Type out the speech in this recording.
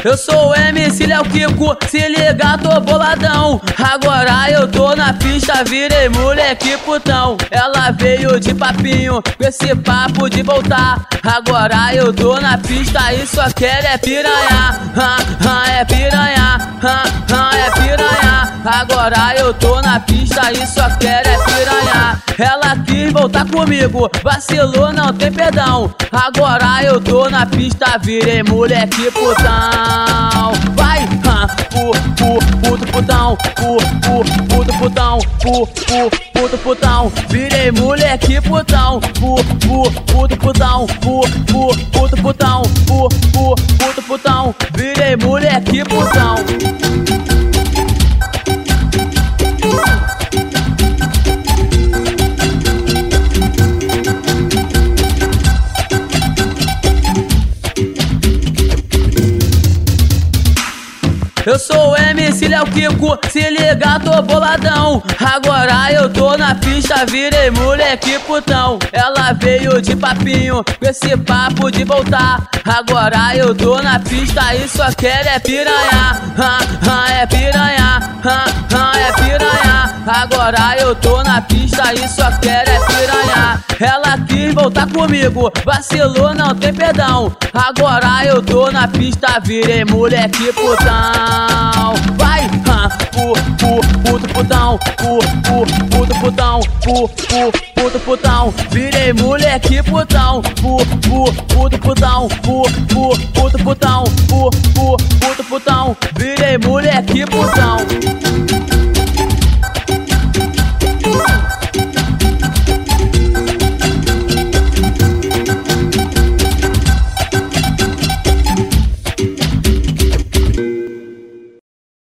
Eu sou o MC Léo Kiko, se liga, tô boladão. Agora eu tô na pista, virei moleque putão. Ela veio de papinho, com esse papo de voltar. Agora eu tô na pista e só quero é piranha. É piranha, é piranha. Agora eu tô na pista e só quero é piranha. Ela quis voltar comigo, vacilou, não tem perdão. Agora eu tô na pista, virei moleque putão. Vai, puto putão, puto putão, puto putão. Virei moleque putão, puto putão, puto putão, puto putão. Virei moleque putão. Eu sou o MC Léo Kiko, se liga, tô boladão. Agora eu tô na pista, virei moleque putão. Ela veio de papinho, com esse papo de voltar. Agora eu tô na pista e só quero é piranha. É piranha, é piranha. Agora eu tô na pista e só quero é piranha. Ela quis voltar comigo, vacilou, não tem perdão. Agora eu tô na pista, virei moleque putão. Vai, puto putão, puto putão, puto putão. Virei moleque putão, puto putão, puto putão.